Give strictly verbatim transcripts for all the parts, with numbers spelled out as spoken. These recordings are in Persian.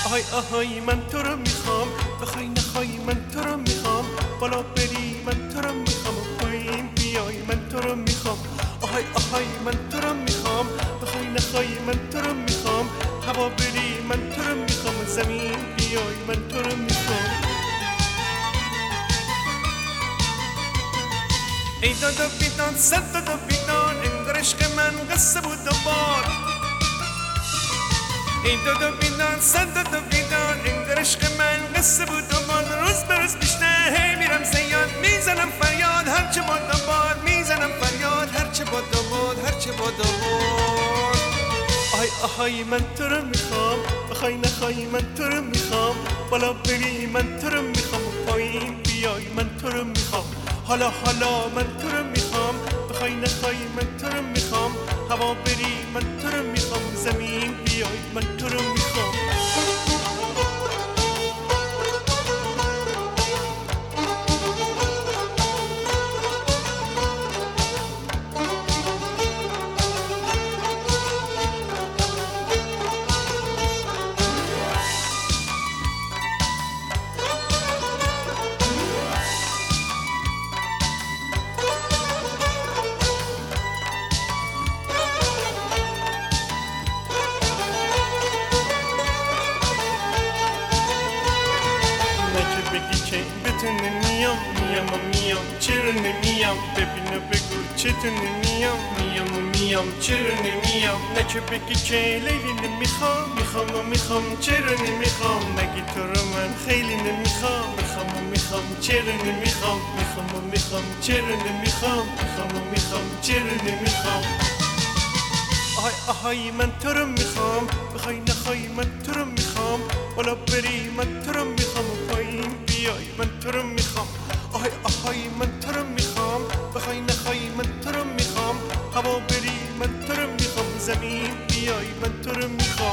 آهای آهای من تو رو میخوام، بخوای نخوای من تو رو میخوام، بالا بری من تو رو میخوام، پایین بیای من تو رو میخوام. آهای آهای من تو رو میخوام، بخوای نخوای من تو رو میخوام، هوا بری من تو رو میخوام، زمین بیای من تو رو میخوام. ای دادا بیدان صد دادا بیدان، انگار عشق من قصه بود و بار. ای دادا بیدان صد دادا بیدان، انگار عشق من قصه بود و بار. روز به روز بیشتر هی میرم زیاد، میزنم فریاد هرچه باد و باد، میزنم فریاد هرچه باد و باد، هرچه باد و باد. آهای آهای من تو رو میخوام، بخوای نخوای من تو رو میخوام، بالا بری من تو رو میخوام، پایین بیای من تو رو میخوام. حالا حالا من تو رو میخوام، بخوای نخوای من تو رو میخوام، هوا بری من تو رو میخوام، زمین بیای من تو رو میخوام. بگی که بهت نمیام، میام و میام چرا نمیام، ببین و بگو چطور نمیام، میام و میام چرا نمیام. نه که بگی که لیلی نمیخوام، میخوام و میخوام چرا نمیخوام، مگه تو رو من خیلی نمیخوام، میخوام و میخوام چرا نمیخوام، میخوام و میخوام چرا نمیخوام، میخوام و میخوام چرا نمیخوام. آهای آهای من تو رو میخوام، بخوای نخوای من تو رو میخوام، بالا بری من تو رو میخوام، پایین بیای من تو رو میخوام. آهای آهای من تو رو میخوام، بخوای نخوای من تو رو میخوام، هوا بری من تو رو میخوام، زمین بیای من تو رو میخوام.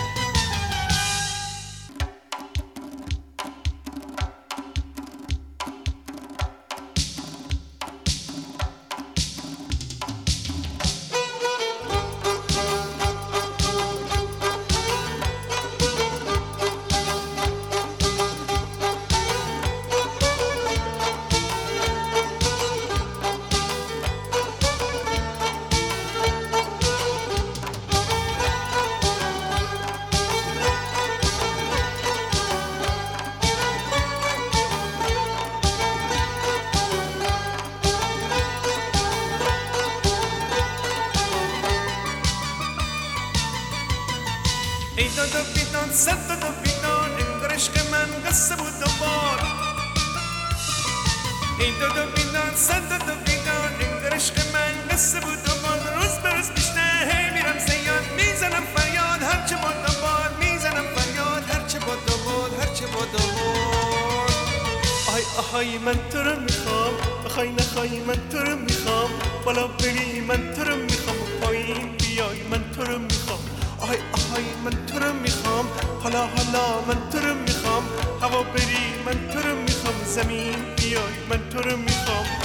ای دادا بیدان صد دادا بیدان، انگار عشق من قصه بود و بار. ای دادا بیدان صد دادا بیدان، انگار عشق من قصه بود و بار. روز به روز بیشتر هی میرم زیاد، میزنم فریاد هرچه باد و باد، میزنم فریاد هرچه باد و باد، هرچه باد و باد. آهای آهای من تو رو میخوام، بخوای نخوای من تو رو میخوام، بالا بری من تو رو میخوام، پایین بیای من تو رو میخوام. آهای آهای من تو رو میخوام، حالا حالا من تو رو میخوام، هوا بری من تو رو میخوام، زمین بیای من تو رو میخوام.